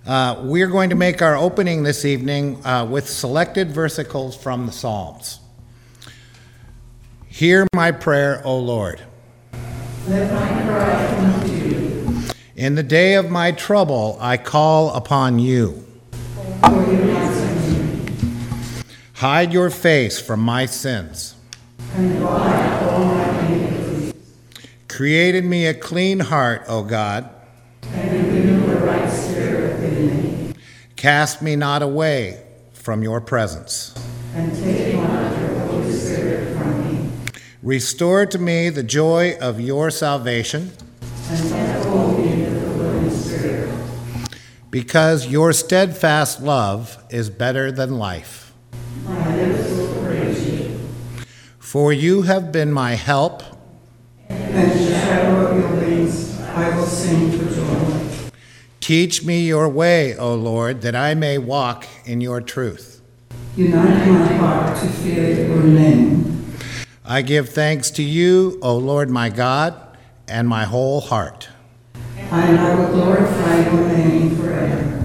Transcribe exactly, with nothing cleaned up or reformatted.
Uh, we're going to make our opening this evening uh, with selected versicles from the Psalms. Hear my prayer, O Lord. Let my cry come to you. In the day of my trouble, I call upon you. For you answer me. Hide your face from my sins. And blot all my iniquities. Create in me a clean heart, O God. And renew a right spirit within me. Cast me not away from your presence. And take not your Holy Spirit from me. Restore to me the joy of your salvation. And uphold me with a willing spirit. Because your steadfast love is better than life. My lips will praise you. For you have been my help. And in the shadow of your wings I will sing for joy. Teach me your way, O Lord, that I may walk in your truth. Unite my heart to fear your name. I give thanks to you, O Lord my God, and my whole heart. And I will glorify your name forever.